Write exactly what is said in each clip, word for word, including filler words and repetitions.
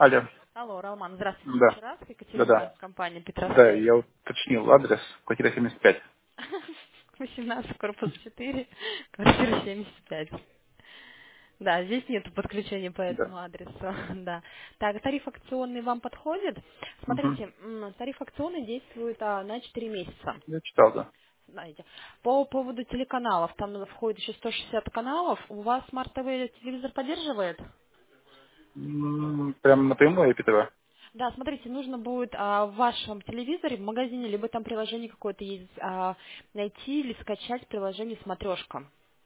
Алло. Алло, Роман, здравствуйте Да. еще раз. Екатерина, Да-да. компания Да, Петросвязь. я уточнил адрес, квартира семьдесят пять. восемнадцать, корпус четыре, квартира семьдесят пять. Да, здесь нет подключения по Да. этому адресу. Да. Так, тариф акционный вам подходит? Угу. Смотрите, м, тариф акционный действует а, на четыре месяца. Я читал, да. Знаете. По поводу телеканалов, там входит еще сто шестьдесят каналов. У вас смарт-ТВ телевизор поддерживает? М, Прям напрямую I P T V. Да, смотрите, нужно будет а, в вашем телевизоре, в магазине, либо там приложение какое-то есть, а, найти или скачать приложение «Смотрешка».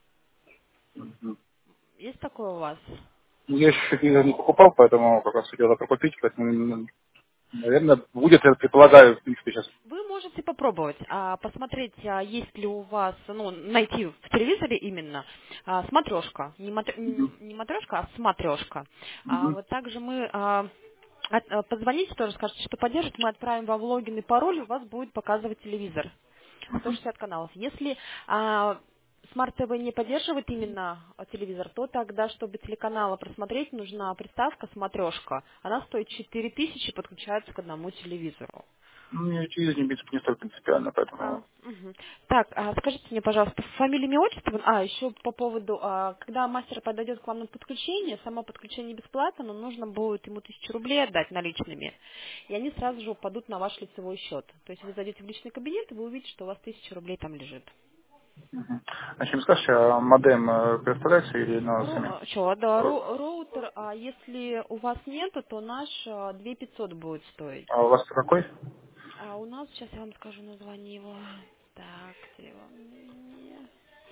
Мгм. Есть такое у вас? Ну, я еще телевизор не покупал, поэтому как раз хотел это прокупить, поэтому, м, наверное, будет, я предполагаю, в принципе, сейчас. Вы можете попробовать, а, посмотреть, а, есть ли у вас, ну, найти в телевизоре именно а, смотрешка. Не, мат- Угу. не матрешка, а смотрешка. А, Угу. вот также мы а, от- а, позвоните тоже, скажете, что поддержит, мы отправим вам логин и пароль, у вас будет показывать телевизор. сто шестьдесят каналов. Если а, Смарт ТВ не поддерживает именно а, телевизор, то тогда, чтобы телеканалы просмотреть, нужна приставка смотрешка. Она стоит четыре тысячи, подключается к одному телевизору. Ну, мне телевизор, в принципе, не столь принципиально, А, поэтому... мгм. Так, а скажите мне, пожалуйста, фамилия, имя, отчество. А, еще по поводу, а, когда мастер подойдет к вам на подключение, само подключение бесплатно, но нужно будет ему тысячу рублей отдать наличными, и они сразу же упадут на ваш лицевой счет. То есть вы зайдете в личный кабинет, и вы увидите, что у вас тысяча рублей там лежит. Мгм. А чем скажешь, а модем э, представляется или на сами? Ро, что, да, Ро- ро- роутер, а если у вас нету, то наш а, две тысячи пятьсот будет стоить. А у вас какой? А у нас, сейчас я вам скажу название его. Так, где вам? Не-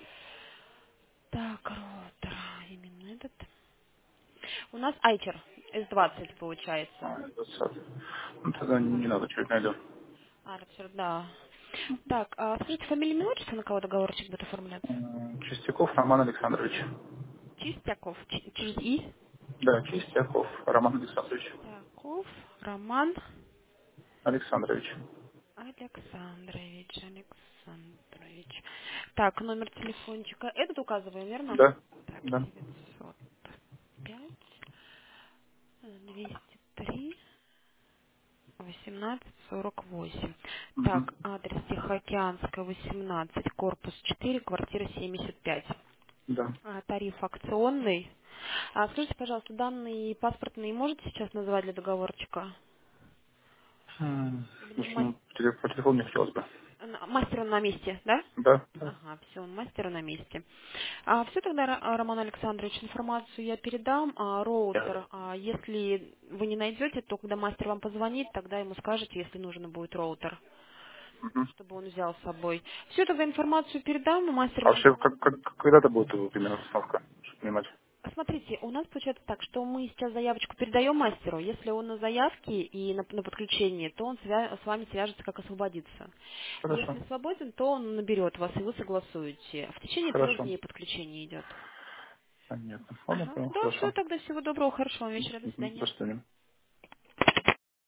Так, роутер, именно этот. У нас Айчер эс двадцать получается. А, двадцать. Ну, тогда не надо, чуть найду. Арчер, да. Так, а скажите, фамилия, имя, отчество, на кого договорчик будет оформляться? М, Чистяков Роман Александрович. Чистяков, ч- через И. Да, Чистяков Роман Александрович. Чистяков, Роман Александрович. Александрович, Александрович. Так, номер телефончика. Этот указываем, верно? Да, Так, да. девятьсот пять двести три восемнадцать сорок восемь. Мгм. Так, адрес Тихоокеанская, восемнадцать, корпус четыре, квартира семьдесят пять. Да. А, тариф акционный. А, скажите, пожалуйста, данные паспортные можете сейчас назвать для договорчика? М, Или Слушай, ма- ну, теле- по телефону не хотелось бы. на- мастер он на месте, да? Да, да. Ага, все, он мастер на месте. А, все тогда, Ро- а, Роман Александрович, информацию я передам. А, роутер, а, если вы не найдете, то когда мастер вам позвонит, тогда ему скажете, если нужен будет роутер, Мгм. чтобы он взял с собой. Все, тогда информацию передам, мастер А вам вообще, как, позвонит. как, когда-то будет э, примерно установка, чтобы понимать? Смотрите, у нас получается так, что мы сейчас заявочку передаем мастеру. Если он на заявке и на, на подключении, то он свя- с вами свяжется, как освободиться. Хорошо. Если свободен, то он наберет вас, и вы согласуете. В течение трех Хорошо. дней подключение идет. Понятно. Ладно, Ага. понял, Да, все, хорошо. тогда всего доброго, хорошего вам вечера, до Мгм. До свидания. свидания.